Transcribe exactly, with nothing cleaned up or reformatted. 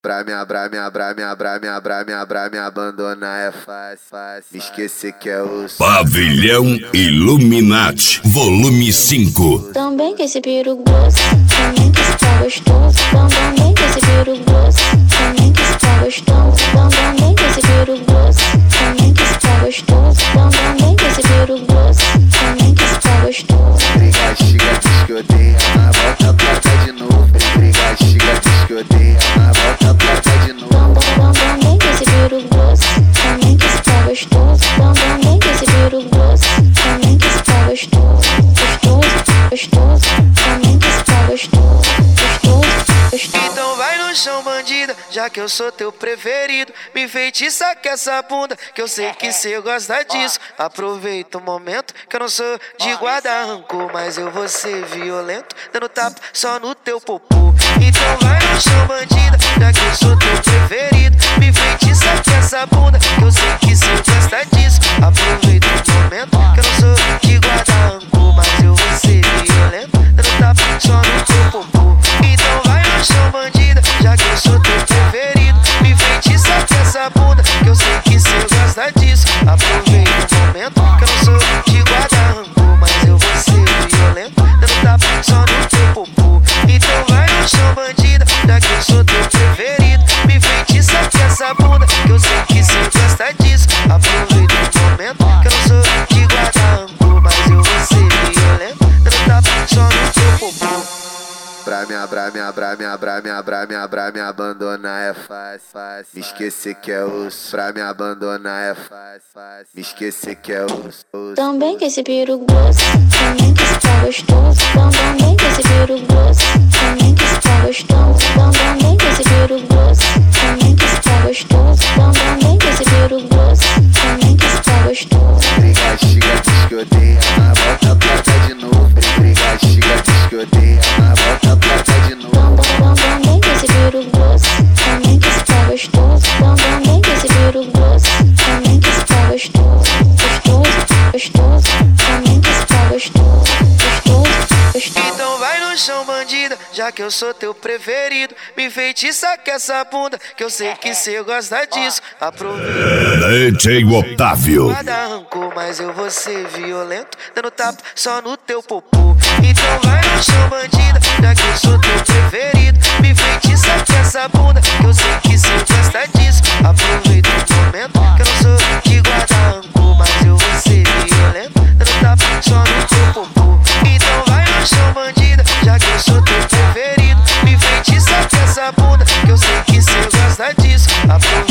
Pra me abrar, me abrar, me abrar, me abrar, me abrar, me abandonar é fácil, fácil. Me esquecer que é osso. Pavilhão Illuminati, volume cinco. Também que esse peru grosso, também que esse tá gostoso. Também que esse peru grosso, também que esse tá gostoso. Também que esse peru grosso, também que esse tá gostoso. Também que esse peru grosso, também que esse tá gostoso. Briga, xiga, diz que odeia, mas volta pra cá de novo. Briga, xiga, diz que odeia, mas volta pra cá de novo. Também que esse peru grosso, também que esse tá gostoso. Também que esse peru grosso, também que esse tá gostoso. Gostoso, gostoso, também que esse tá gostoso. Gostoso, gostoso. Então vai no chão, bandida, já que eu sou teu preferido. Me feitiça com essa bunda, que eu sei que cê gosta disso. Aproveita o momento, que eu não sou de guarda rancor, mas eu vou ser violento, dando tapa só no teu popô. Então vai no chão, bandida, já que eu sou teu preferido. Me feitiça com essa bunda, que eu sei que cê gosta disso. Aproveita o momento, que eu não sou de guarda rancor, mas eu vou ser violento, dando tapa só no teu popô. Então vai no chão, bandida, já que eu sou teu preferido. Me feitiça com essa bunda, que eu sei que cê gosta disso. Aproveita o momento, que eu não sou de guarda rancor, mas eu vou ser violento, dando tapa só no teu popô. Então vai no chão, bandida, já que eu sou teu preferido. Me feitiça com essa bunda, que eu sei que cê gosta disso. Aproveita o momento, que eu não sou de guarda rancor, mas eu vou ser violento, dando tapa só no teu popô. Pra me abrar, me abrar, me abrar, me abrar, me abrar, me abandonar é fácil, fácil. Me esquecer que é osso. Pra me abandonar é fácil, fácil. Me esquecer que é osso. Também que esse peru grosso, também que esse tá gostoso. Também que esse peru grosso, também que esse tá gostoso. Também que esse peru grosso, também que esse tá gostoso. Também que esse peru grosso, também que esse tá gostoso. Briga, xiga, diz que odeia, mas volta pra cá de novo. Briga, xiga, diz que odeia, mas volta pra cá de novo. Também que esse peru grosso, também que esse tá gostoso. Também que esse peru grosso, também que esse tá gostoso. Gostoso, gostoso, também que esse tá gostoso. Gostoso, gostoso. Então vai no chão, bandida, já que eu sou teu preferido. Me feitiça com essa bunda, que eu sei que cê gosta disso. Aproveita D J Otávio. guarda rancor, mas eu vou ser violento, dando tapa só no teu popô. Então vai no chão, bandida, já que eu sou teu preferido. Me feitiça com essa bunda, que eu sei que cê gosta disso. Aproveita o momento, que eu não sou de guarda rancor, mas eu vou ser violento, dando tapa só no teu popô. Então vai no chão, bandida, já que eu sou teu preferido. Me feitiça com essa bunda, que eu sei que cê gosta disso. Aproveita